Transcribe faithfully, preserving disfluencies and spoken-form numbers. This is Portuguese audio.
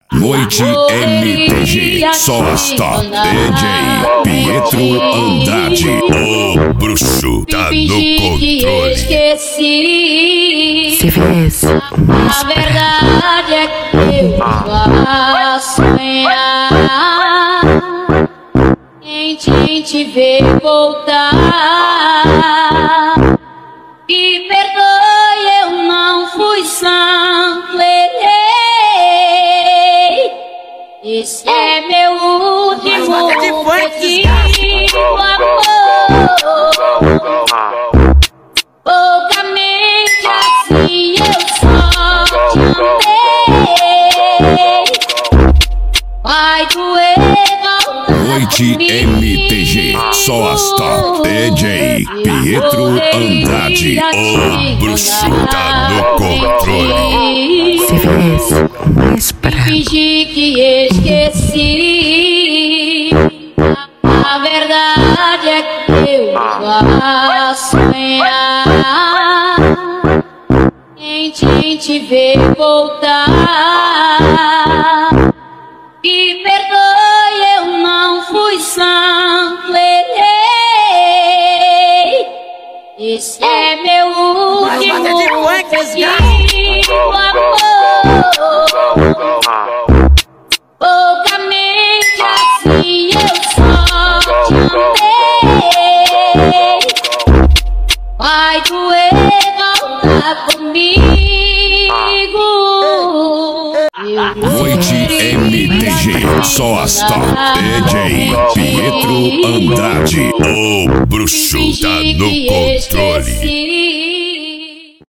Noite M T G, só as top. D J Pietro Andrade, o bruxo tá no controle. Esqueci. Se viesse, A verdade é que eu vou sonhar em te, em te ver voltar. Me perdoe, eu não fui santo, errei. Esse é meu último pedido, amor. Poucamente assim eu só te amei. Vai doer voltar Noite M T G, só as top. D J Pietro Andrade, o bruxo tá no controle. se viesse, mais pra Fingi que esqueci. A verdade é que eu vou sonhar em te, em te ver voltar. Me perdoe, eu não fui santo, errei. Esse é meu último pedido, amor. Poucamente assim eu só te amei. Vai doer voltar comigo. Noite M T G, só as top. D J Pietro Andrade, o bruxo tá no controle.